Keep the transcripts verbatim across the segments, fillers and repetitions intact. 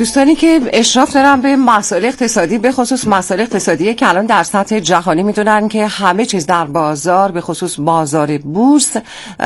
دوستانی که اشراف دارن به مسائل اقتصادی، به خصوص مسائل اقتصادی که الان در سطح جهانی میدونن که همه چیز در بازار، به خصوص بازار بورس،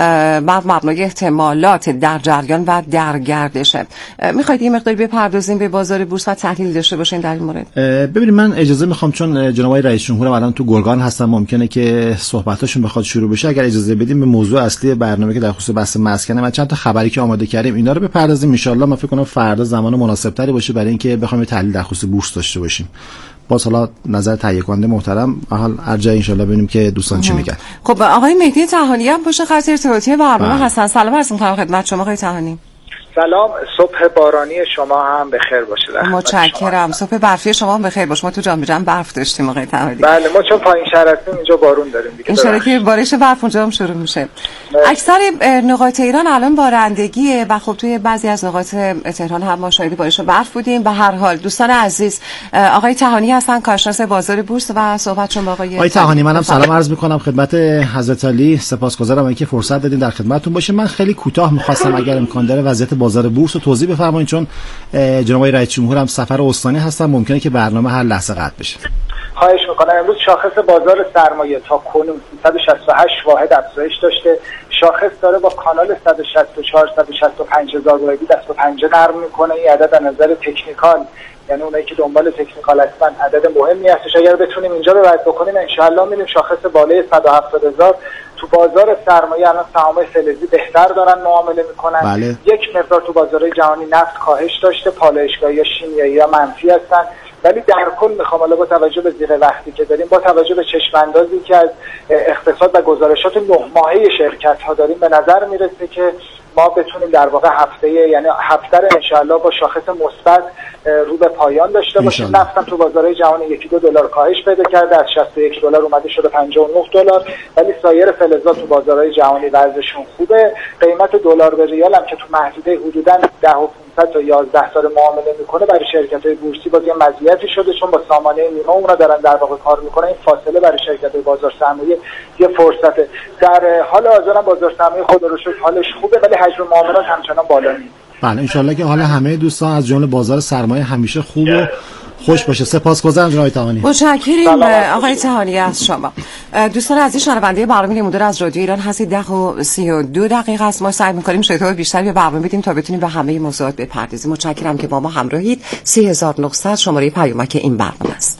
بر مبنای احتمالات در جریان و در گردشه. میخواید این مقداری بپردازیم به بازار بورس و تحلیل داشته باشین در این مورد؟ ببینید من اجازه میخوام، چون جناب آقای رئیس جمهور الان تو گرگان هستن، ممکنه که صحبتاشون بخواد شروع بشه. اگر اجازه بدیم به موضوع اصلی برنامه که در خصوص بحث مسکنه من چند تا خبری که آماده کردیم اینا رو بپردازیم. ان شاءالله من فکر کنم فردا زمان مناسب‌تری باشه برای اینکه بخوایم تحلیل در خصوص بورس داشته باشیم. باز حالا نظر تهیه کننده محترم حال ارجع ان شاءالله ببینیم که دوستان چی میگن. خب آقای مهدی طحانی هم پشت خط ارتباطی برنامه هستن. سلام عرض می‌کنم خدمت شما آقای طحانی. سلام، صبح بارانی شما هم بخیر باشه. متشکرم. صبح برفی شما هم بخیر باشه. ما تو جام جم برف داشتیم آقای طحانی. بله، ما چون پایین شهر هستیم اینجا بارون داریم دیگه. ان شاءالله که بارش برف اونجا هم شروع میشه. اکثر نقاط ایران الان بارندگیه و خب توی بعضی از نقاط تهران هم ما شاهد بارش برف بودیم. به هر حال دوستان عزیز، آقای طحانی هستن، کارشناس بازار بورس و صحبتشون با آقای آقای طحانی. منم سلام عرض می‌کنم خدمت حضرت علی. سپاسگزارم اینکه فرصت دادین در خدمتتون باشیم. من خیلی کوتاه می‌خواستم اگر امکان داره وضعیت بازار بورس رو توضیح بفرمایید، چون جناب آقای رئیس جمهور هم سفر استانی هستن، ممکنه که برنامه هر لحظه قطع بشه. خواهش میکنم. امروز شاخص بازار سرمایه تا کنون سیصد و شصت و هشت واحد افزایش داشته. شاخص داره با کانال صد و شصت و چهار صد و شصت و پنج هزار واحدی دست و پنجه نرم میکنه. این عدد از نظر تکنیکال، یعنی اونایی که دنبال تکنیکال هستن، عدد مهمی هستش. اگر بتونیم اینجا رو رد بکنیم ان شاء الله میریم شاخص بالای صد و هفتاد هزار. تو بازار سرمایه الان سهام‌های فلزی بهتر دارن معامله میکنن. بله. یک مقدار تو بازارهای جهانی نفت کاهش داشته، پالایشگاهی یا شیمیایی یا منفی هستن، ولی در کل میخوام حالا با توجه به زیر وقتی که داریم، با توجه به چشم اندازی که از اقتصاد و گزارشات نه ماهه شرکت ها داریم، به نظر میرسه که ما بتونیم در واقع هفته یعنی هفته رو انشالله با شاخص مثبت رو به پایان داشته باشیم. نفت هم تو بازارهای جهانی یکی دو دلار کاهش پیدا کرده، از شصت و یک دلار اومده شده پنجاه و نه دلار، ولی سایر فلزات تو بازارهای جهانی وضعشون خوبه. قیمت دلار به ریال هم که تو محدوده حدوداً ده و پانصد تا یازده تا معامله میکنه، برای شرکت‌های بورسی باز یه مزیتی شده، چون با سامانه نیمه اون را دارن در واقع کار میکنن. این فاصله برای شرکت‌های بازار سرمایه یه فرصته. در حال حاضر بازار سرمایه خدا رو شکر حالش خوبه، ولی حجم معاملات همچنان بالا نیست. بله، ان شاءالله که حال همه دوستان از جمله بازار سرمایه همیشه خوب و خوش باشه. سپاسگزارم جناب طحانی. متشکریم آقای طحانی از شما. دوستان عزیز، شنونده برنامه نمودار از رادیو ایران هستید. ده و سی و دو دقیقه است. ما سعی می‌کنیم شرکت‌های بیشتری به برنامه بدیم تا بتونیم به همه موضوعات بپردازیم. متشکرم که با ما همراهید. سه هزار و نهصد شماره پیامک این برنامه است.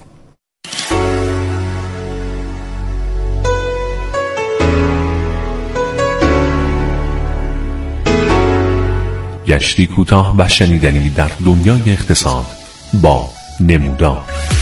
گشتی کوتاه و شنیدنی در دنیای اقتصاد با نمودار.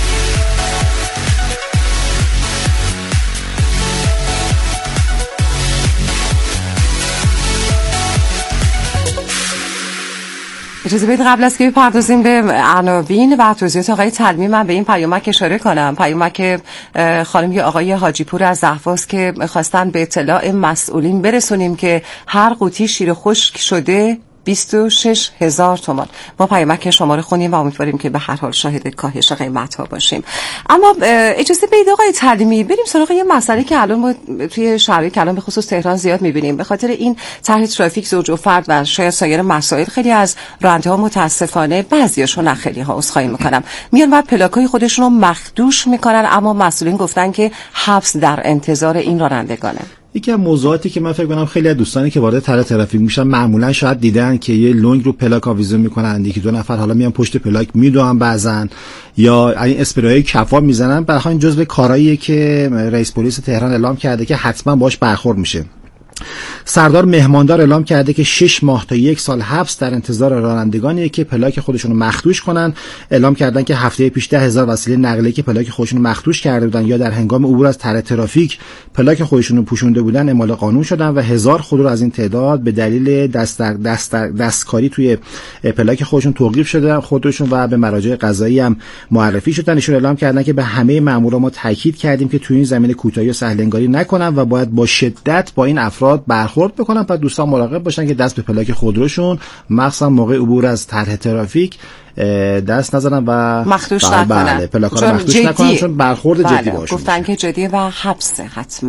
اجازه بدید قبل از که بپردازیم به عناوین و توضیحات آقای تلمی، من به این پیامک اشاره کنم. پیامک خانم یا آقای حاجی پور از اهواز که خواستن به اطلاع مسئولین برسونیم که هر قوطی شیر خشک شده بیست و شش هزار تومان. ما پیامک شما رو خونیم و امیدواریم که به هر حال شاهد کاهش قیمت ها باشیم. اما اجازه بدید آقای تعلیمی بریم سراغ یه مسئله که الان ما توی شهرهای که الان به خصوص تهران زیاد می‌بینیم. به خاطر این طرح ترافیک زوج و فرد و شاید سایر مسائل، خیلی از راننده‌ها متاسفانه، بعضیاشون، نه خیلی‌ها، عذرخواهی می‌کنم، میان و پلاک‌های خودشون رو مخدوش می‌کنن، اما مسئولین گفتن که حبس در انتظار این رانندگانه. یکی از موضوعاتی که من فکر کنم خیلی از دوستانی که وارد طرح ترافیک میشن معمولا شاید دیدن که یه لنگ رو پلاک آویزون میکنن، یکی دو نفر حالا میان پشت پلاک میدوئن بعضن، یا این اسپری کفا میزنن. برای این جزء کارهاییه که رئیس پلیس تهران اعلام کرده که حتما باش برخورد میشه. سردار مهماندار اعلام کرده که شش ماه تا یک سال حبس در انتظار رانندگانی که پلاک خودشون رو مخدوش کنن. اعلام کردن که هفته پیش ده هزار وسیله نقلیه که پلاک خودشون رو مخدوش کرده بودن یا در هنگام عبور از طرح ترافیک پلاک خودشون رو پوشونده بودن اعمال قانون شدن و هزار خودرو از این تعداد به دلیل دست دست دستکاری توی پلاک خودشون توقیف شدن خودشون و به مراجع قضایی هم معرفی شدن. ایشون اعلام کردن که به همه مامورا ما تاکید کردیم که توی این زمینه کوتاهی و سهلنگاری نکنن و باید با شدت با این افراد برخورد بکنن. پس دوستان مراقب باشن که دست به پلاک خودروشون مخصوصا موقع عبور از طرح ترافیک دست نزنن و مخدوش نکنن. بله پلاک‌ها رو مخدوش نکنن چون برخورد بله. جدی باشه. گفتن که جدی و حبس حتما.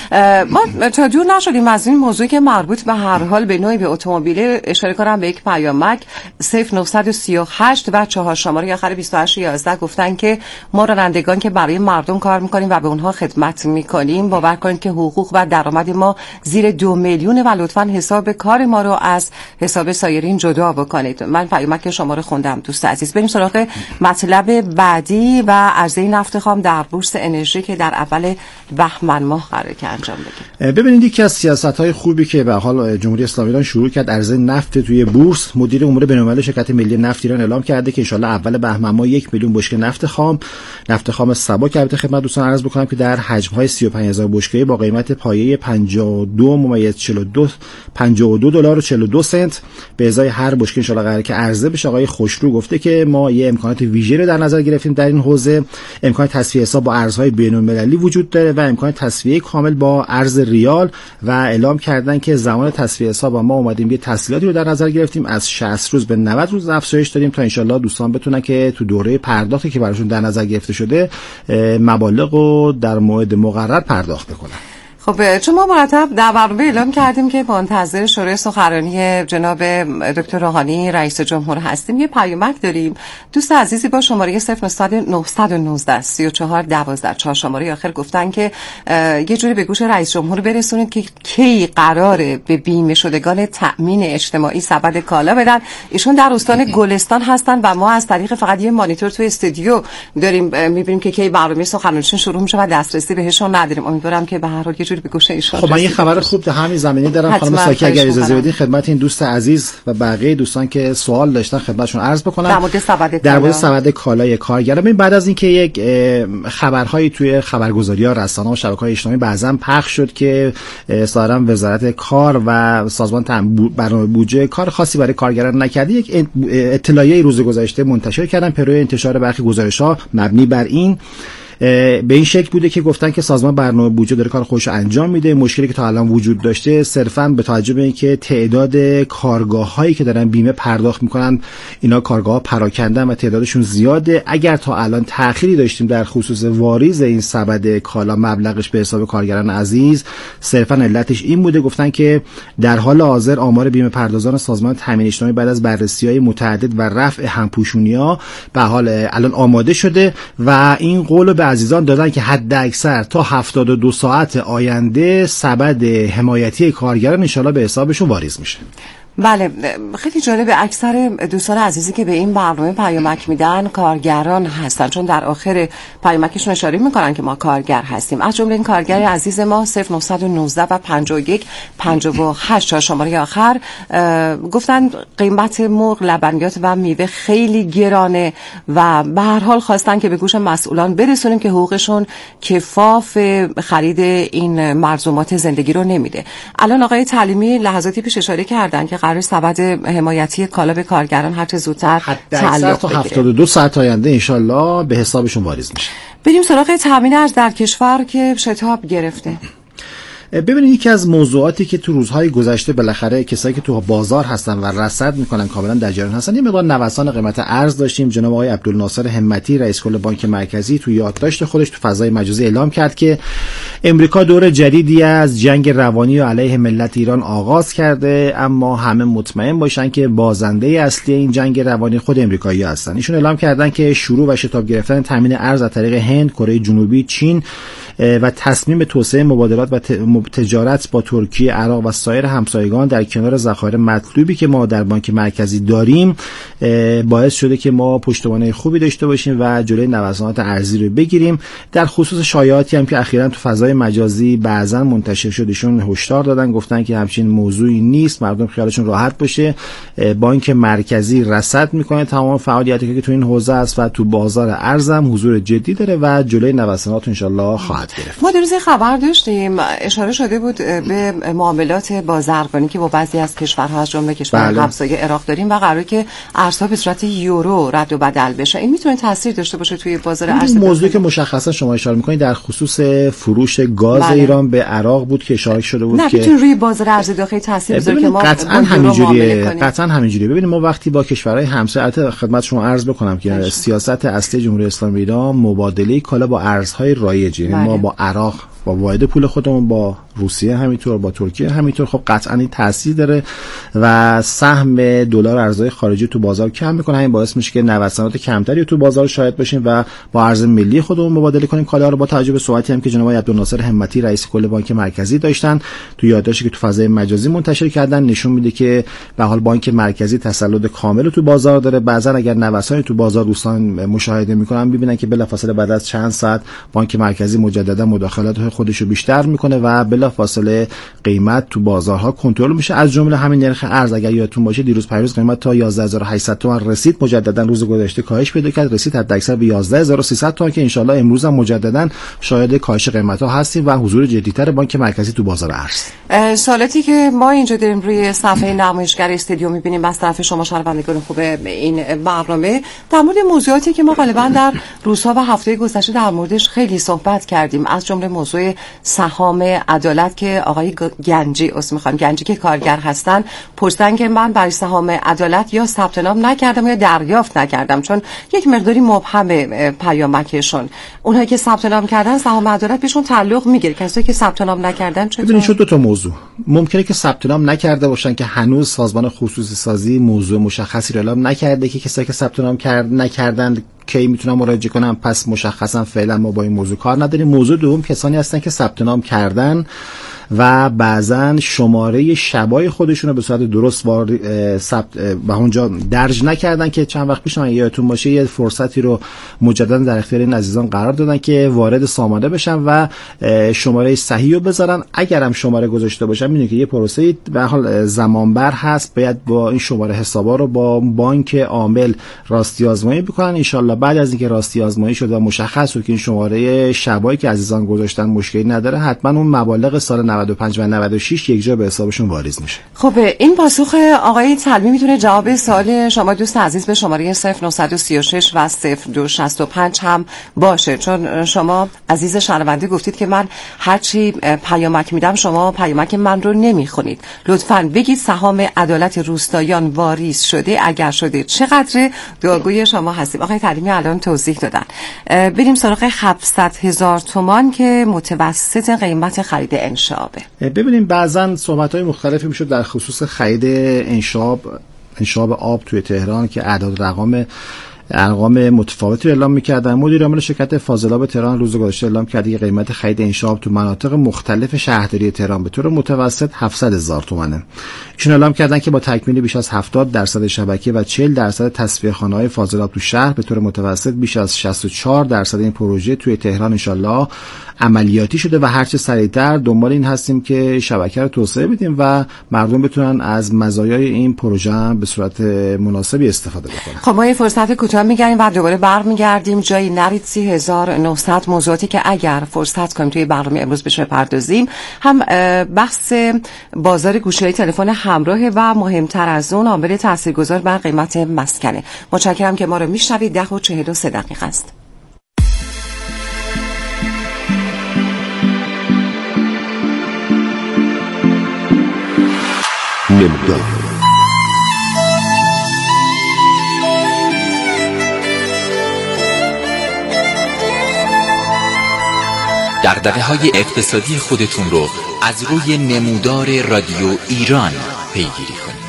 ما تا دور نشدیم از این موضوعی که مربوط به هر حال به نوعی به اتومبیل اشاره کنم به یک پیامک صفر نهصد و سی و هشت و چهار شماره آخر بیست و هشت یازده گفتن که ما رانندگان که برای مردم کار میکنیم و به اونها خدمت میکنیم باور کنید که حقوق و درآمد ما زیر دو میلیون و لطفاً حساب کار ما رو از حساب سایرین جدا بکنید. من پیامک شما رو خوندم دوست عزیز. بریم سراغ مطلب بعدی و عرضه نفت خام در بورس انرژی که در اول بهمن ماه قراره که انجام بگیره. ببینید یکی از سیاست‌های خوبی که به حال جمهوری اسلامی ایران شروع کرد عرضه نفت توی بورس. مدیر امور بین‌المللی شرکت ملی نفت ایران اعلام کرده که ان شاءالله اول بهمن ماه یک میلیون بشکه نفت خام نفت خام سبک البته خدمت دوستان عرض بکنم که در حجم‌های سی و پنج هزار بشکه با قیمت پایه پنجاه و دو ممیز چهل و دو پنجاه و دو دلار و چهل و دو سنت به ازای هر بشکه ان شاءالله قراره که عرضه بشه. آقای خوشرو گفته که ما یه امکانات ویژه رو در نظر گرفتیم در این حوزه. امکان تسویه حساب با ارزهای بین‌المللی وجود داره و امکان تسویه کامل با ارز ریال و اعلام کردن که زمان تسویه حساب ما اومدیم یه تسهیلاتی رو در نظر گرفتیم از شصت روز به نود روز افزایش دادیم تا ان شاءالله دوستان بتونن که تو دوره پرداختی که براشون در نظر گرفته شده مبالغ رو در موعد مقرر پرداخت بکنن. خب چون ما مرتب در برنامه اعلام کردیم که منتظر شروع سخنرانی جناب دکتر روحانی رئیس جمهور هستیم، یه پیامک داریم. دوست عزیزی با شماره صفر نهصد و نوزده سی و چهار دوازده چهار شماره آخر گفتن که یه جوری به گوش رئیس جمهور برسونید که کی قراره به بیمه شدگان تأمین اجتماعی سبد کالا بدن. ایشون در استان گلستان هستن و ما از طریق فقط یه مانیتور توی استودیو داریم میبینیم که کی برنامه سخنرانیشون شروع میشه و دسترسی بهشون نداریم. امیدوارم که به هر حال به گوش ایشون. خب من یه خبر خوب در همین زمینه دارم خانم ساکی اگر اجازه بدین خدمت این دوست عزیز و بقیه دوستان که سوال داشتن خدمتشون عرض بکنم در مورد سبد در مورد سبد کالای کارگران. ببین بعد از اینکه یک خبرهایی توی خبرگزاری‌ها رسانه‌ها و شبکه‌های اجتماعی بعضا پخش شد که ظاهرا وزارت کار و سازمان برنامه بودجه کار خاصی برای کارگران نکرده، یک اطلاعیه روز گذشته منتشر کردن پروی انتشار برخی گزارش‌ها مبنی بر این به این شکل بوده که گفتن که سازمان برنامه بودجه داره کار خودش انجام میده. مشکلی که تا الان وجود داشته صرفاً به توجه به اینکه تعداد کارگاه‌هایی که دارن بیمه پرداخت میکنن اینا کارگاه‌ها پراکندن و تعدادشون زیاده. اگر تا الان تأخیری داشتیم در خصوص واریز این سبد کالا مبلغش به حساب کارگران عزیز، صرفاً علتش این بوده گفتن که در حال حاضر آمار بیمه پردازان سازمان تامین اجتماعی بعد از بررسی‌های متعدد و رفع همپوشونی‌ها به حال الان آماده شده و این قول به عزیزان دادن که حد اکثر تا هفتاد و دو ساعت آینده سبد حمایتی کارگران ان شاءالله به حسابشون واریز میشه. بله خیلی جالبه. اکثر دوستان عزیزی که به این برنامه پیامک میدن کارگران هستن، چون در آخر پیامکشون اشاره میکنن که ما کارگر هستیم. از جمله این کارگر عزیز ما صفر نهصد و نوزده و پنجاه و یک پنجاه و هشت شماره آخر گفتن قیمت مرغ، لبنیات و میوه خیلی گرانه و به هر حال خواستن که به گوش مسئولان برسونیم که حقوقشون کفاف خرید این ملزومات زندگی رو نمیده. الان آقای تعلیمی لحظاتی پیش اشاره کردن که قرار سبد حمایتی کالا به کارگران هر چه زودتر تعلق تا هفتاد و دو ساعت آینده انشالله به حسابشون واریز میشه. بریم سراغ تامین ارز در کشور که شتاب گرفته. ببینید یکی از موضوعاتی که تو روزهای گذشته بالاخره کسایی که تو بازار هستن و رصد میکنن کاملا در جریان هستن، یه مقدار نوسان قیمت ارز داشتیم. جناب آقای عبدالناصر همتی رئیس کل بانک مرکزی تو یادداشت خودش تو فضای مجازی اعلام کرد که امریکا دور جدیدی از جنگ روانی علیه ملت ایران آغاز کرده، اما همه مطمئن باشن که بازنده اصلی این جنگ روانی خود امریکایی‌ها هستن. ایشون اعلام کردن که شروع و شتاب گرفتن تامین ارز از طریق هند، کره جنوبی، چین و تصمیم توسعه مبادلات و تجارت با ترکیه، عراق و سایر همسایگان در کنار ذخایر مطلوبی که ما در بانک مرکزی داریم باعث شده که ما پشتوانه خوبی داشته باشیم و جلوی نوسانات ارزی رو بگیریم. در خصوص شایعاتی هم که اخیراً تو فضای مجازی بعضن منتشر شدشون هشدار دادن، گفتن که همچین موضوعی نیست، مردم خیالشون راحت باشه. بانک مرکزی رصد میکنه تمام فعالیتی که تو این حوزه است و تو بازار ارز هم حضور جدی داره و جلوی نوسانات ان شاءالله خواهد خواهد گرفت. ما دیروز خبر داشتیم اشاره شده بود به معاملات بازرگانی که با بعضی از کشورها از جمله کشور همسایه عراق داریم و قراره که ارزها به صورت یورو رد و بدل بشه. این میتونه تاثیر داشته باشه توی بازار ارز؟ موضوعی که مشخصا شما اشاره می‌کنید در خصوص فروش گاز بله. ایران به عراق بود که اشاره شده بود نه که میتونه روی بازار ارز داخلی تاثیر بذاره که ما قطعا همینجوریه قطعا همینجوریه. ببینید ما وقتی با کشورهای همسایه خدمت شما عرض بکنم که باشه. سیاست اصلی جمهوری اسلامی ایران مبادله کالا با ارزهای رایجه. بله. ما با عراق با واحد پول خودمون، با روسیه همینطور، با ترکیه همینطور، خب قطعا این تاثیر داره و سهم دلار ارزهای خارجی تو بازار کم میکنه. همین باعث میشه که نوسانات کمتری تو بازار شاهد باشیم و با ارز ملی خودمون مبادله کنیم کالا رو. با توجه به صحبتی هم که جناب عبدالناصر همتی رئیس کل بانک مرکزی داشتن تو یادداشتی که تو فضای مجازی منتشر کردن، نشون میده که به حال بانک مرکزی تسلط کامل تو بازار داره. بعضا اگر نوسانی تو بازار دوستان مشاهده میکنن ببینن که بلافاصله بعد از چند ساعت بانک مرکزی مجددا مداخلات خودشو بیشتر میکنه و بلافاصله قیمت تو بازارها کنترل میشه. از جمله همین نرخ ارز اگر یادتون باشه دیروز پیروز قیمت تا یازده هزار و هشتصد تومان رسید، مجددا روز گذشته کاهش پیدا کرد، رسید حداکثر به یازده هزار و سیصد تومان که ان شاءالله امروز هم مجددا شاهد کاهش قیمت ها هستیم و حضور جدی‌تر بانک مرکزی تو بازار ارز. سوالاتی که ما اینجا داریم روی صفحه نمایشگر استودیو میبینیم از طرف شما شنوندگان خوب این برنامه در مورد موضوعاتی که ما غالبا در روزها و هفته گذشته در موردش خیلی صحبت کردیم، از جمله موضوع سهام عدالت که آقای گنجی اسم میخوام گنجی که کارگر هستن پرسیدن که من برای سهام عدالت یا ثبت نام نکردم یا دریافت نکردم، چون یک مقداری مبهم پیامکشون. اونایی که ثبت نام کردن سهام عدالت بهشون تعلق میگیره، کسایی که ثبت نام نکردن چطور؟ ببینید شد دو تا موضوع ممکنه که ثبت نام نکرده باشن که هنوز سازمان خصوصی سازی موضوع مشخصی رو اعلام نکرده که کسایی که ثبت نام کرد نکردن کی میتونم مراجعه کنم، پس مشخصا فعلا ما با این موضوع کار نداریم. موضوع دوم کسانی هستن که ثبت نام کردن و بعضن شماره شبای خودشون رو به صورت درست ثبت به اونجا درج نکردن که چند وقت پیش یادتون باشه یه فرصتی رو مجددا در اختیار این عزیزان قرار دادن که وارد سامانه بشن و شماره صحیح رو بذارن. اگرم شماره گذاشته باشن میدونید که یه پروسه به حال زمانبر هست، باید با این شماره حسابا رو با بانک عامل راستی آزمایی بکنن. ان شاءالله بعد از اینکه راستی آزمایی شد و مشخص شد که این شماره شبایی که عزیزان گذاشتن مشکلی نداره، حتما اون مبالغ سال نود و پنج و نود و شش یک جا به حسابشون واریز میشه. خب این پاسخ آقای تلمی میتونه جواب سوال شما دوست عزیز به شماره صفر نه سه شش و صفر دو شش پنج هم باشه، چون شما عزیز شنونده گفتید که من هرچی پیامک میدم شما پیامک من رو نمیخونید. لطفاً بگید سهام عدالت روستاییان واریز شده؟ اگر شده چقدر؟ دعاگوی شما هستیم. آقای تلیمی الان توضیح دادن. بریم سراغ هفتصد هزار تومان که متوسط قیمت خرید انشابه. ببینیم بعضن صحبت‌های مختلفی میشد در خصوص خرید انشاب انشاب آب توی تهران که اعداد رقم ارقام متفاوتی رو اعلام می‌کردن. مدیر عامل شرکت فاضلاب تهران روز گذشته اعلام کرد که قیمت خرید انشاب تو مناطق مختلف شهرداری تهران به طور متوسط هفتصد هزار تومانه. ایشون اعلام کردن که با تکمیل بیش از هفتاد درصد شبکه و چهل درصد تصفیه‌خانه‌های فاضلاب تو شهر به طور متوسط بیش از شصت و چهار درصد این پروژه توی تهران انشالله عملیاتی شده و هرچه سریعتر دنبال این هستیم که شبکه رو توسعه بدیم و مردم بتونن از مزایای این پروژه هم به صورت مناسبی استفاده بکنن. خب ما یه فرصت کوتاه میگیریم و دوباره برمیگردیم. جایی نرید سی هزار و نهصد موضوعاتی که اگر فرصت کنیم توی برنامه امروز بهش بپردازیم، هم بحث بازار گوشی‌های تلفن همراه و مهمتر از اون عامل تاثیرگذار بر قیمت مسکنه. متشکرم که ما رو میشنوید. ده و چهل و سه دقیقه است. نمودار دغدغه‌های اقتصادی خودتون رو از روی نمودار رادیو ایران پیگیری کنید.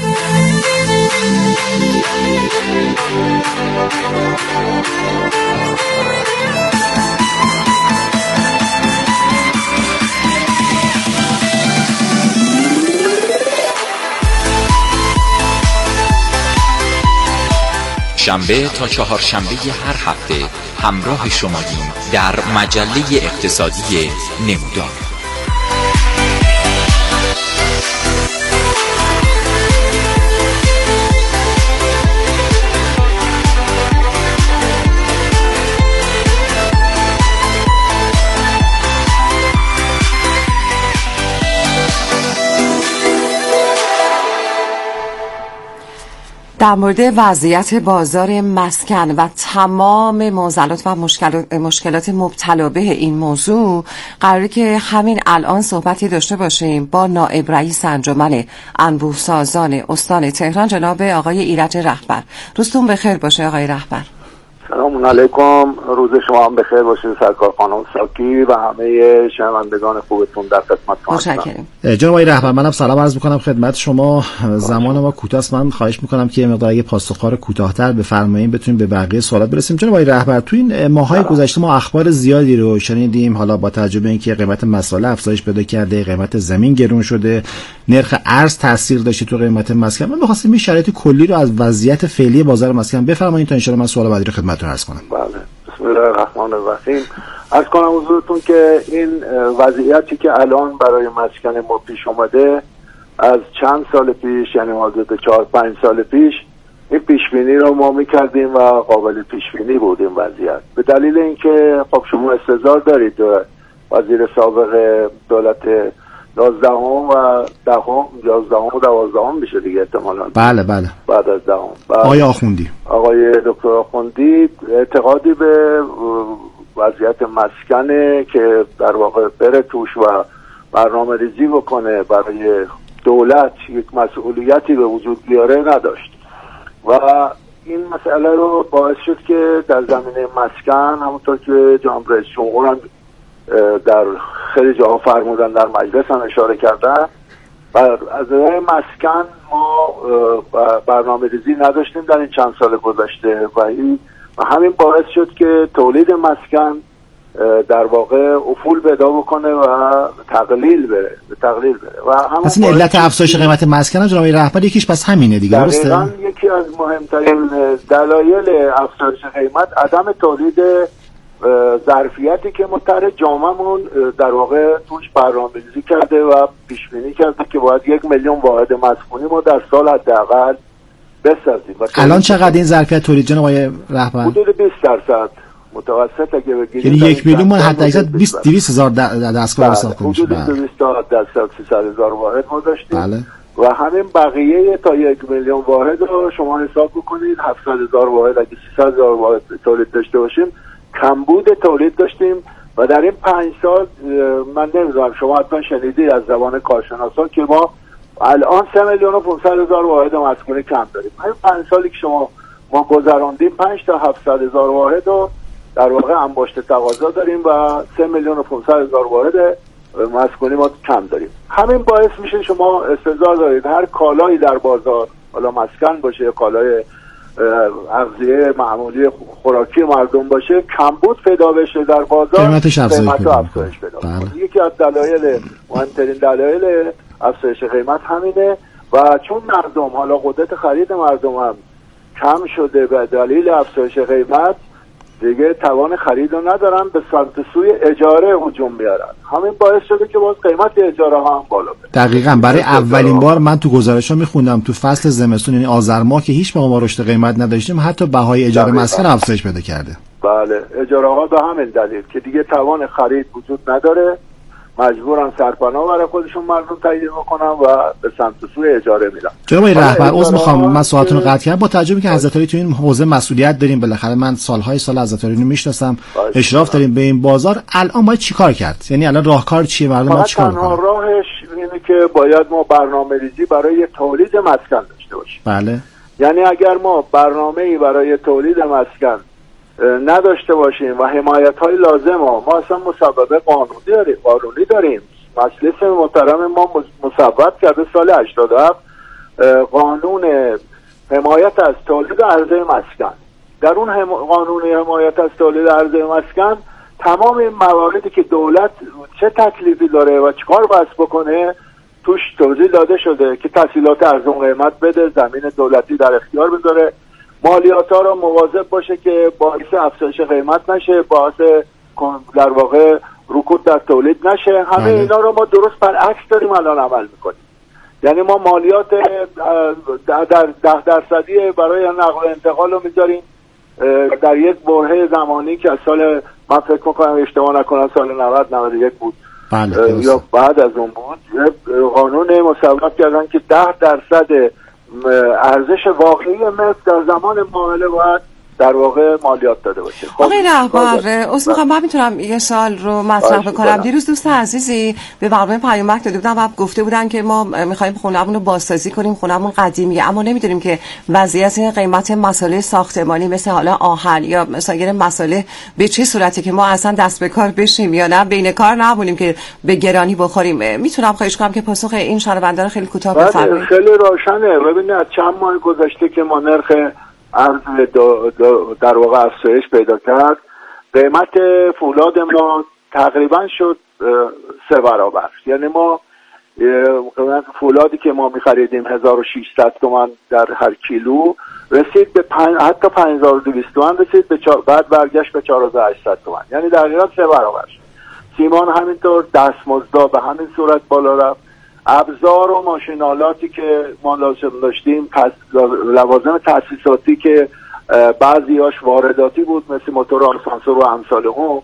شنبه تا چهارشنبه هر هفته همراه شماییم در مجله اقتصادی نمودار. در مورد وضعیت بازار مسکن و تمام معضلات و مشکلات, مشکلات مبتلا به این موضوع قراره که همین الان صحبتی داشته باشیم با نائب رئیس انجمن انبوه سازان استان تهران جناب آقای ایرج رهبر. روزتون بخیر باشه آقای رهبر. سلام علیکم، روز شما هم بخیر باشه سرکار خانم ساکی و همه شنوندگان خوبتون در خدمتتون هستم. جناب آقای رهبر، منم سلام عرض می‌کنم خدمت شما. زمان ما کوتاه است، من خواهش می‌کنم که مقدار اگه پاسخ‌ها رو کوتاه‌تر بفرمایید بتونیم به بقیه سوالات برسیم. جناب آقای رهبر، تو این ماه‌های گذشته ما اخبار زیادی رو شنیدیم، حالا با توجه به اینکه قیمت مساله افزایش پیدا کرده، قیمت زمین گرون شده، نرخ ارز تاثیر داشته تو قیمت مسکن. من می‌خواستم این شرایط کلی رو از وضعیت فعلی بازار مسکن بفرمایید تا ان شاءالله من سوال بعدی رو خدمتتون عرض کنم. بله، بسم الله الرحمن الرحیم. عرض کنم حضورتون که این وضعیتی که الان برای مسکن ما پیش اومده از چند سال پیش، یعنی حدود چهار پنج سال پیش، این پیش بینی رو ما می‌کردیم و قابل پیش بینی بود این وضعیت، به دلیل اینکه خب شما استظهار دارید وزیر سابق دولت یازدهم و دهم یازدهم و دوازدهم میشه دیگه احتمالاً. بله بله. بعد از دهم. آقای آخوندی. آقای دکتر آخوندی اعتقادی به وضعیت مسکنه که در واقع بره توش و برنامه ریزی بکنه برای دولت یک مسئولیتی به وجود بیاره نداشت و این مسئله رو باعث شد که در زمینه مسکن همونطور که جناب رئیس جمهور هم در خیلی جاها فرمودن، در مجلس هم اشاره کردن، بر از نظر مسکن ما برنامه ریزی نداشتیم در این چند سال گذشته و این و همین باعث شد که تولید مسکن در واقع افول پیدا بکنه و تقلیل بره به تقلیل بره و همون پس این علت افزایش قیمت مسکن جناب رهبر یکیش پس همینه دیگه، درسته؟ دقیقاً یکی از مهمترین دلایل افزایش قیمت عدم تولید ظرفیتی که ما طرح جامعمون در واقع توش برنامه‌ریزی کرده و پیش بینی کرده که باید یک میلیون واحد مسکونی ما در سال حداقل بسازیم. الان چقدر این ظرفیت تولید جناب آقای رهبر؟ حدود بیست درصد متوسط اگه بگیریم، یعنی یک میلیون ما حد اکثر بیست دویست هزار دستگاه ساخته میشه. حدود دویست درصد سیصد هزار واحد ما داشتیم. بله. و همین بقیه تا یک میلیون واحد رو شما حساب بکنید، هفتصد هزار واحد اگه سیصد هزار واحد تولید داشته باشیم کمبود تولید داشتیم و در این پنج سال من نمیدونم شما حتما شنیدید از زبان کارشناسان که ما الان سه میلیون و پانصد هزار واحد مسکونی کم داریم. همین پنج سالی که شما ما گذراندیم پنج تا هفتصد هزار واحد رو در واقع انباشته تقاضا داریم و سه میلیون و پانصد هزار واحد مسکونی ما کم داریم. همین باعث میشه شما استظهار دارید هر کالایی در بازار، حالا مسکن باشه یا کالای اغذیه معمولی خوراکی مردم باشه، کمبود پیدا بشه در بازار، قیمتش افزایش پیدا کنه. یکی از دلایل مهمترین دلایل افزایش قیمت همینه و چون مردم حالا قدرت خرید مردم هم کم شده به دلیل افزایش قیمت، دیگه توان خرید رو ندارن، به سمت سوی اجاره هجوم میارن. همین باعث شده که باز قیمت اجاره ها هم بالا بره. دقیقاً برای اولین بار من تو گزارش‌ها میخوندم تو فصل زمستون، یعنی آذر ماه که هیچ موقع ما رشد قیمت نداشتیم، حتی بهای اجاره مسکن افزایش پیدا کرده. بله، اجاره ها به همین دلیل که دیگه توان خرید وجود نداره، مجبورن سرپناه برای خودشون مردم تهیه بکنن و به سمت سوی اجاره میرن. جناب رهبر عذر میخوام من سوالتون رو قطع کردم، با توجه که حضرت علی تو این حوزه مسئولیت داریم، بالاخره من سالهای سال حضرت علی رو میشناسم، اشراف داریم به این بازار، الان باید چیکار کرد؟ یعنی الان راهکار چیه؟ مردم ما چیکار کنن؟ راهش اینه که باید ما برنامه‌ریزی برای تولید مسکن داشته باشیم. بله. یعنی اگر ما برنامه‌ای برای تولید مسکن نداشته باشیم و حمایت‌های لازم ها، ما اصلا مصوبه قانونی داریم قانونی داریم مجلس محترم ما مصوب کرده سال هشتاد و هفت قانون حمایت از تولید عرضه مسکن. در اون هم قانون حمایت از تولید عرضه مسکن تمام این مواردی که دولت چه تکلیفی داره و چیکار باید بکنه توش توضیح داده شده که تسهیلات ارزون قیمت بده، زمین دولتی در اختیار بذاره، مالیات ها رو مواظب باشه که باعث افزایش قیمت نشه، باعث در واقع رکود در تولید نشه. همه اینا رو ما درست برعکس داریم الان عمل میکنیم. یعنی ما مالیات در ده درصدی برای نقل و انتقال رو میذاریم در یک برهه زمانی که از سال من فکر میکنم اشتباه نکنم سال نود نود و یک بود بله. یا بعد از اون بود، قانون مصوب کردن که ده درصد ارزش واقعی ملک در زمان معامله باید در واقع مالیات داده باشه. خب آقای رهبر اصلا میخوام من میتونم یه سال رو مطرح بکنم. دیروز دوست عزیزی به برنامه پیامک داده بودن و گفته بودن که ما میخوایم خونه‌مون رو بازسازی کنیم، خونه‌مون قدیمیه، اما نمیدونیم که وضعیت قیمت مسائل ساختمانی مثل حالا آهن یا مسائل مسائل به چه صورتی که ما اصلا دست به کار بشیم یا نه بین کار نمونیم که به گرانی بخوریم. میتونم خواهش کنم که پاسخ این شنونده رو خیلی کوتاه بفرمایید؟ خیلی روشنه. ببینید چند ماه گذشته که ما نرخ ارز در واقع افزایش پیدا کرد، قیمت فولاد ما تقریبا شد سه برابر. یعنی ما قیمت فولادی که ما می‌خریدیم هزار و ششصد تومان در هر کیلو رسید به پن... حتی پنج هزار و دویست تومان رسید به چا... بعد برگشت به چهار هزار و هشتصد تومان. یعنی در حقیقت سه برابر شد. سیمان همینطور، دستمزدها به همین صورت بالا رفت. ابزار و ماشینالاتی که ما لازم داشتیم، لوازم تاسیساتی که بعضیاش وارداتی بود مثل موتور آسانسور و امثال هم،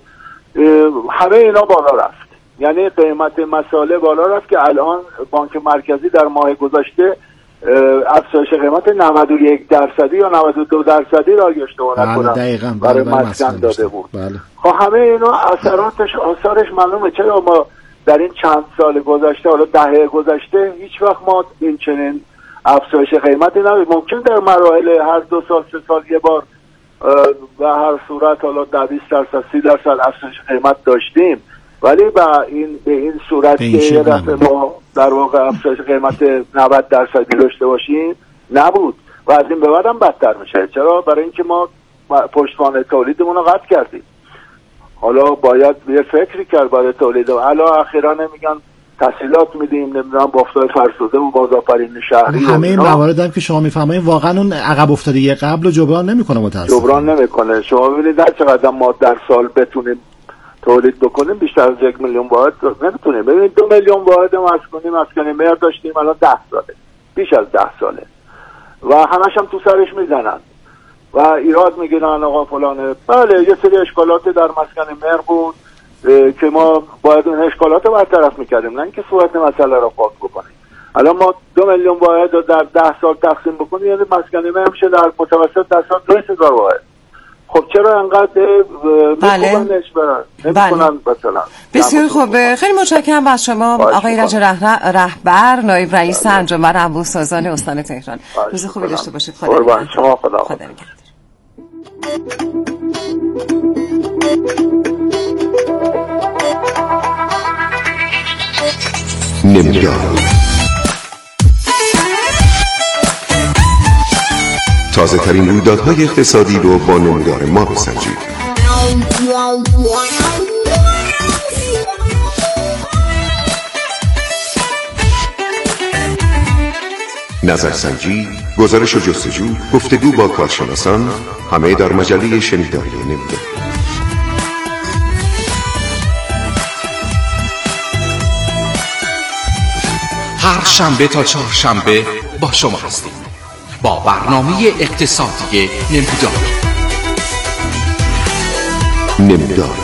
همه اینا بالا رفت. یعنی قیمت مساله بالا رفت که الان بانک مرکزی در ماه گذشته افزایش قیمت نود و یک درصدی یا نود و دو درصدی را اشتباه نکنم برای مسکن داده بود. بله. خب همه اینا اثراتش آثارش معلومه. چرا ما در این چند سال گذشته، حالا دهه گذشته، هیچ وقت ما این چنین افزایش قیمتی نداشتیم. ممکن در مراحل هر دو سال سه سال یه بار و هر صورت حالا ده بیست درصد سی درصد افزایش قیمت داشتیم، ولی به این به این صورت که یه دفعه ما در واقع افزایش قیمت نود درصدی داشته باشیم نبود و از این به بعد هم بدتر میشه. چرا؟ برای اینکه ما پشتوانه تولیدمون رو قطع کردیم. حالا باید یه فکری کرد برای تولید. حالا اخیراً نمیگن تسهیلات میدیم، نمیدونم بافت‌های فرسوده و بازآفرین شهری. همه این موارد هم که شما میفهمید واقعا اون عقب افتادگی قبل رو جبران نمیکنه متأسفانه. جبران نمیکنه. شما ببینید در چقدر ما در سال بتونیم تولید بکنیم بیشتر از یک میلیون واحد نمیتونیم. ببینید دو میلیون واحد مسکونی مسکن مهر داشتیم، الان ده ساله، بیش از ده ساله و همش هم تو سرش میزنن و ایراد میگیرن آقا فلانه. بله یه سری اشکالات در مسکن مهر بود که ما باید اون اشکالات رو برطرف میکردیم، نه اینکه صورت مسئله رو پاک بکنیم. الان ما دو میلیون واحد رو در ده سال تقسیم بکنیم یعنی مسکن مهر میشه در متوسط در سال دو هزار واحد. خب چرا انقدر میکننش نمیکنن مثلا؟ بسیار خوب. خیلی متشکرم از شما آقای رجا رهبر، نایب رئیس انجمن انبوه‌سازان استان تهران. روز خوبی داشته باشید. خدا نگهدار. شما خدا خدا نمودار. تازه ترین رویدادهای اقتصادی رو با نمودار ما بسنجید. نظرسنجی، گزارش و جستجو، گفتگو با کارشناسان، همه در مجله شنیداری نمودار. هر شنبه تا چهارشنبه با شما هستیم با برنامه اقتصادی نمودار. نمودار.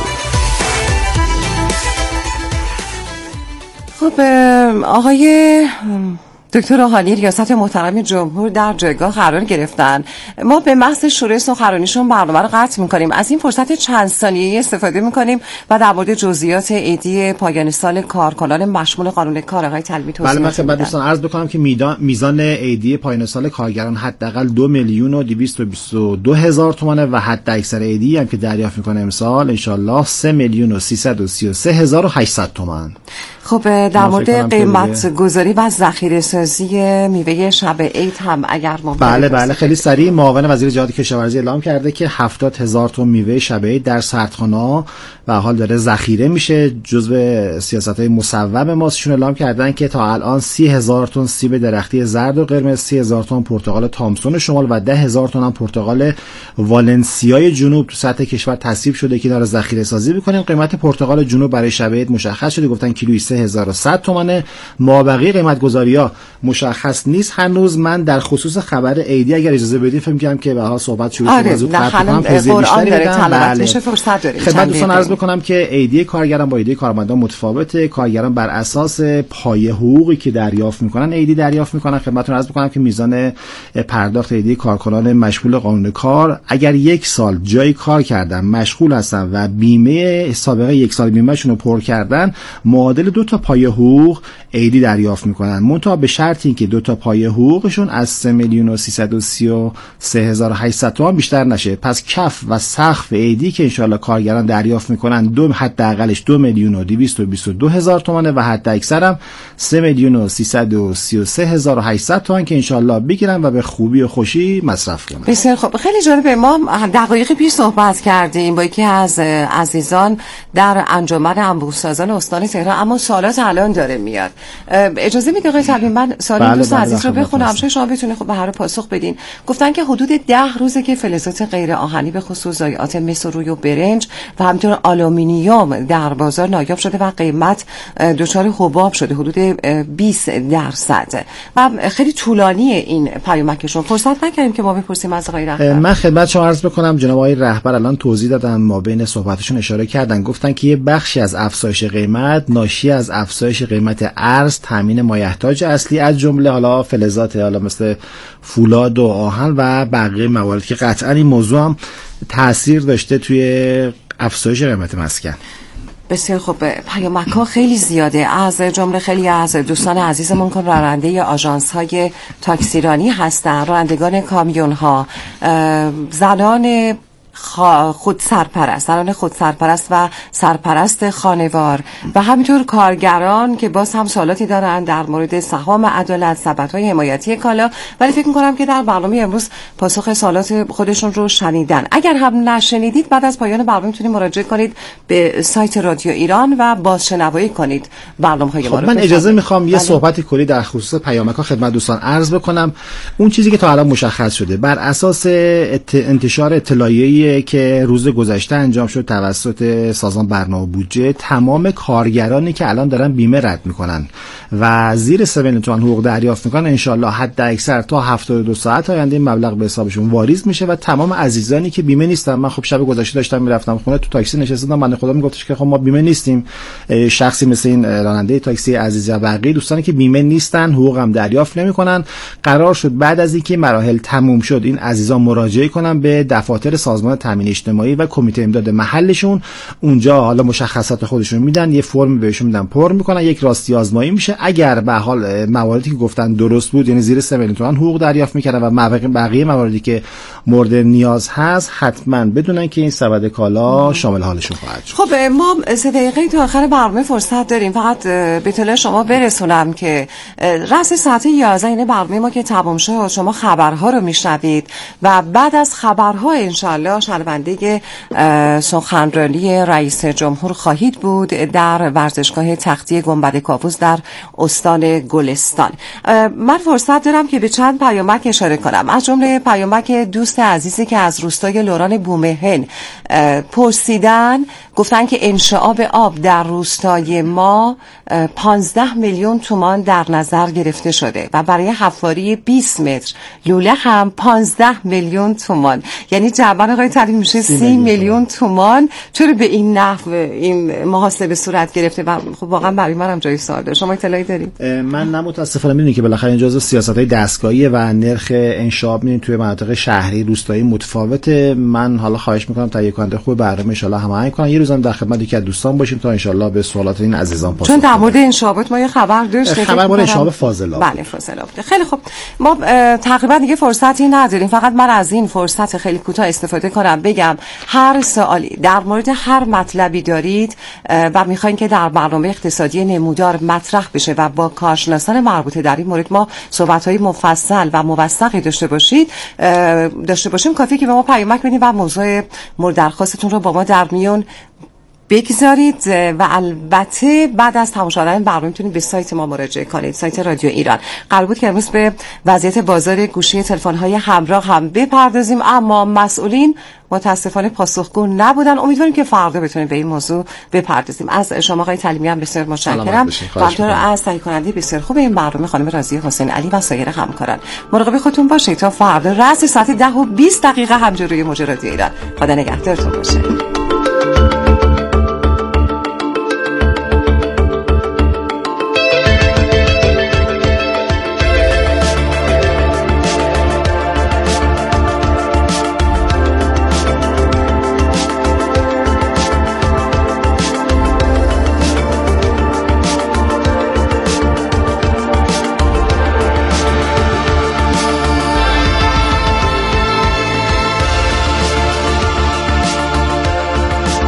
خب آقای دکتر روحانی ریاست محترم جمهور در جایگاه قرار گرفتن. ما به محض شروع سخنرانیشون برنامه رو قطع می‌کنیم. از این فرصت چند ثانیه‌ای استفاده می‌کنیم و در مورد جزئیات عیدی پایان سال کارکنان مشمول قانون کار آقای طلبی توضیح بله می‌دن. مثلا دوستان عرض بکنم که میدان میزان عیدی پایان سال کارگران حداقل دو میلیون و دویست و بیست و دو هزار تومانه و حد اکثر عیدی هم که دریافت می‌کنه امسال ان شاءالله سه میلیون و سیصد و سی و سه هزار و هشتصد تومان. خب در مورد قیمت گذاری و ذخیره سازی میوه شب عید هم اگر ممکن بله بله خیلی سریع معاون وزیر جهاد کشاورزی اعلام کرده که هفتاد هزار تن میوه شب عید در سردخانه‌ها و حال داره ذخیره میشه. جزو سیاست‌های مصوب ماستشون اعلام کردن که تا الان سی هزار تن سیب درختی زرد و قرمز، سی هزار تن پرتقال تامسون شمال و ده هزار تن هم پرتقال والنسیای جنوب تو سطح کشور تصویب شده که داره ذخیره سازی می‌کنن. قیمت پرتقال جنوب برای شب عید مشخص شده، گفتن کیلویی سه هزار و صد تومانه. مابقی قیمت گذاری‌ها مشخص نیست هنوز. من در خصوص خبر عیدی اگر اجازه بدید فکر می‌کنم که به صحبت شروع آره، از اون قرار قرآن داره طلبت میشه، فرصت داریم. خدمت دوستان عرض بکنم که عیدی کارگران با عیدی کارمندان متفاوته. کارگران بر اساس پایه حقوقی که دریافت میکنن عیدی دریافت میکنن. خدمتتون عرض بکنم که میزان پرداخت عیدی کارکنان مشغول قانون کار اگر یک سال جای کار کردن، مشغول هستن و بیمه سابقه یک سال بیمهشون رو پر کردن، معادل دو تا پایه حقوق عیدی دریافت میکنن، منتها به شرط اینکه دو تا پایه حقوقشون از سه میلیون و سیصد و سی و سه هزار و هشتصد تومان بیشتر نشه. پس کف و سقف عیدی که انشالله کارگران دریافت میکنن دو حداقلش دو میلیون و دویست و بیست و دو هزار تومانه و حد اکثرم سه میلیون و سیصد و سی و سه هزار و هشتصد تومان که انشالله بگیرن و به خوبی و خوشی مصرف کنن. بسیار خوب. خیلی جالبه. ما دقایق پیش صحبت کردیم با یکی از عزیزان در انجمن انبوه‌سازان استان تهران، اما سوالات الان داره میاد. اجازه میدید آقای طلبی من سوال بله دوست بله عزیز رو بخونم، شاید شما بتونید خب به هر پاسخ بدین. گفتن که حدود ده روزه که فلزات غیر آهنی به خصوص ضایعات مس و روی و برنج و همینطور آلومینیوم در بازار نایاب شده و قیمت دچار حباب شده حدود بیست درصد و خیلی طولانی این پیامکشون. فرصت نکردیم که ما بپرسیم از آقای رهبر. من خدمت شما عرض بکنم جناب آقای رهبر الان توضیح دادن، ما بین صحبتشون اشاره کردن، گفتن که یه بخشی از افزایش قیمت ناشی از افزایش قیمت ارز، تامین مایحتاج اصلی از جمله حالا فلزات حالا مثل فولاد و آهن و بقیه موارد که قطعا این موضوع هم تاثیر داشته توی افزایش قیمت مسکن. بسیار خوب. پیامک‌ها خیلی زیاده، از جمله خیلی از دوستان عزیزمون که راننده آژانس‌های تاکسیرانی هستن، رانندگان کامیون‌ها، زنان خود سرپرست، زنان خود سرپرست و سرپرست خانوار و همینطور کارگران که باز هم سوالاتی دارن در مورد سهام عدالت، سبدهای حمایتی کالا، ولی فکر می‌کنم که در برنامه امروز پاسخ سوالات خودشون رو شنیدن. اگر هم نشنیدید بعد از پایان برنامه میتونید مراجعه کنید به سایت رادیو ایران و بازشنوایی کنید برنامه‌های ما رو. من اجازه میخوام یه صحبت کلی در خصوص پیامک‌ها خدمت دوستان عرض بکنم. اون چیزی که تا الان مشخص شده بر اساس انتشار اطلاعیه‌ای که روز گذشته انجام شد توسط سازمان برنامه بودجه، تمام کارگرانی که الان دارن بیمه رد میکنن و زیر سه میلیون تومان حقوق دریافت میکنن انشالله حد اکثر تا هفتاد و دو ساعت آینده این مبلغ به حسابشون واریز میشه و تمام عزیزانی که بیمه نیستن، من خب شب گذشته داشتم میرفتم خونه، تو تاکسی نشستم، من خدا میگفتش که خب ما بیمه نیستیم، شخصی مثل این راننده تاکسی عزیز و بقیه دوستانی که بیمه نیستن حقوق هم دریافت نمیکنن. قرار شد بعد از اینکه مراحل تموم شد این عزیزان مراجعه کنن به دفاتر سازمان تامین اجتماعی و کمیته امداد محلشون، اونجا حالا مشخصات خودشون میدن، یه فرم بهشون میدن پر میکنن، یک راستی آزمایی میشه. اگر به حال مواردی که گفتن درست بود، یعنی زیر سه میلیون تومان حقوق دریافت میکردن و بقیه مواردی که مورد نیاز هست حتما بدونن که این سبد کالا شامل حالشون خواهد شد. خب ما سه دقیقه تا آخر برنامه فرصت داریم، فقط به اطلاع شما برسونم که رأس ساعت یازده این برنامه ما که تمام شد شما خبرها رو میشنوید و بعد از خبرها انشالله شنونده سخنرانی رئیس جمهور خواهید بود در ورزشگاه تختی گنبد کاووس در استان گلستان. من فرصت دارم که به چند پیامک اشاره کنم، از جمله پیامک دوست عزیزی که از روستای لوران بومهن پرسیدن، گفتن که انشعاب آب در روستای ما پانزده میلیون تومان در نظر گرفته شده و برای حفاری بیست متر لوله هم پانزده میلیون تومان، یعنی جوان آقای تعلیم میشه سی میلیون تومان. چرا به این نحو این محاسبه صورت گرفته و خب واقعا برای من هم جای سوال داره. شما اطلاعی دارید؟ من نه متاسفانه میدونید که بالاخره این جزء سیاست‌های دستگاهی و نرخ انشعاب میدونید توی مناطق شهری روستایی متفاوته. من حالا خواهش میکنم تهیه کننده خوب برنامه ان شاء الله هماهنگ کنن، یه روزم در خدمت یکی از دوستان باشیم تا ان شاء الله به سوالات این عزیزان پاسخ بدیم. چون در مورد انشعابات ما یه خبر داشتیم، خبر مورد انشعاب فاضلاب. بله فاضلاب. خیلی خوب، ما تقریبا دیگه فرصتی نداریم، فقط من از این فرصت خیلی کوتاه استفاده کنم بگم هر سوالی در مورد هر مطلبی دارید و میخواین که در برنامه اقتصادی نمودار مطرح بشه و با کارشناسان مربوطه در این مورد ما صحبت‌های مفصل و موثقی داشته باشید داشته باشیم، کافیه که به ما پیامک بدید و موضوع مورد درخواستتون رو با ما در میون بگذارید و البته بعد از تماشا کردن برنامه میتونید به سایت ما مراجعه کنید، سایت رادیو ایران. قرار بود که امروز به وضعیت بازار گوشی تلفن‌های همراه هم بپردازیم، اما مسئولین متاسفانه پاسخگو نبودن. امیدواریم که فردا بتونیم به این موضوع بپردازیم. از شما آقای تعلیمی هم بسیار متشکرم. همینطور از تهیه کننده بسیار خوب این برنامه خانم رازیه حسین علی و سایر همکاران. مراقب خودتون باشید تا فردا رأس ساعت ده و بیست دقیقه همجوری موج رادیو ایران. خدا نگهدارتون باشه.